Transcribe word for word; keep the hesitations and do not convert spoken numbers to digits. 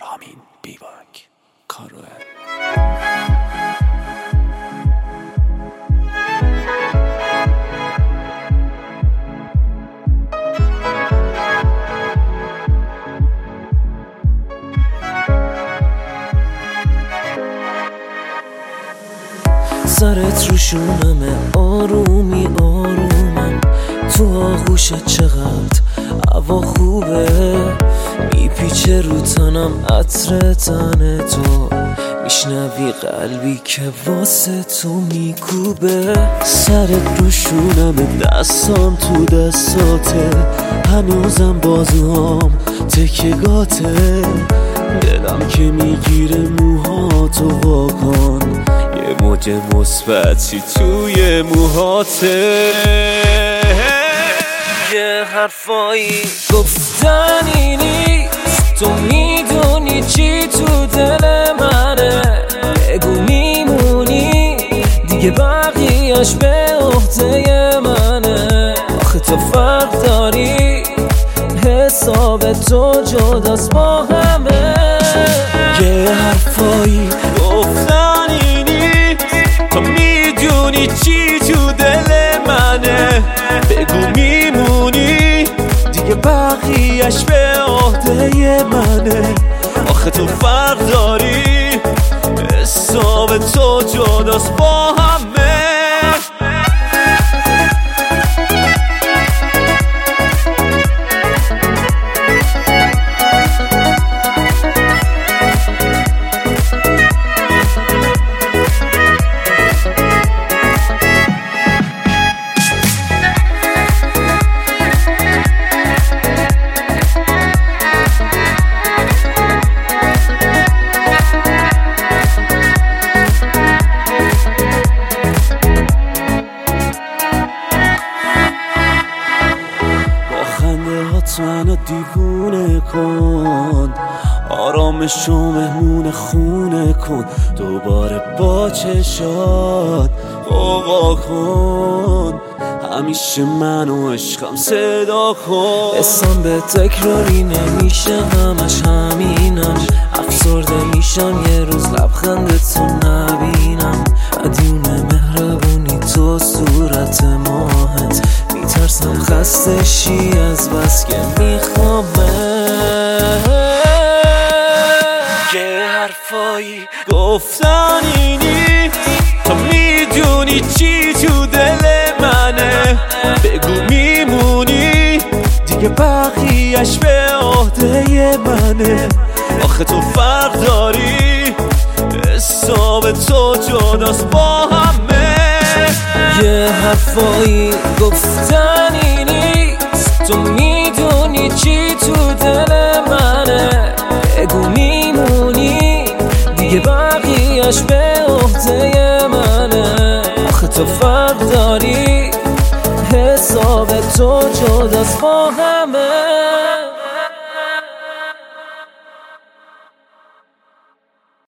رامین بیواک کاروه. سرت رو شونمه، آرومی آرومم تو آغوشت، چقدر هوا خوبه، میپیچه رو تنم عطر تن تو، میشنوی قلبی که واسه تو میکوبه. سرت رو شونمه، دستام تو دستاته، هنوزم بازوهام تکگاته، دلم که میگیره موهاتو واکن، یه موج مثبتی توی موهاته. یه حرفایی گفتنی نیست، تو میدونی چی تو دل منه، بگو میمونی دیگه بقیه‌اش به عهده منه. آخه تو فرق داری، حساب تو جداست با همه. یه حرفایی گفتنی نیست، تو میدونی چی تو دل منه، بگو میمونی دیگه بقیه‌اش به عهده منه. آخه تو فرق داری، حساب تو جداست با همه. منو دیوونه کن، آرامشو مهمون خونه کن، دوباره با چشات قوقا کن، همیشه منو عشقم صدا کن. اسم به تکراری نمیشه، همش همینم، افسرده میشم یه روز لبخندتو نبینم، مدیون مهربونی تو صورت ماهت، میترسم خسته شی از بس که میخوامه. یه حرفایی گفتنی نیست، تو میدونی چی تو دل منه، بگو میمونی دیگه بقیه‌اش به عهده منه. آخه تو فرق داری، حساب تو جداست با همه. یه حرفایی گفتنی نیست، تو میدونی چی تو دل منه، بگو میمونی دیگه بقیه‌اش به عهده منه. آخه تو فرق داری، حساب تو جداست با همه.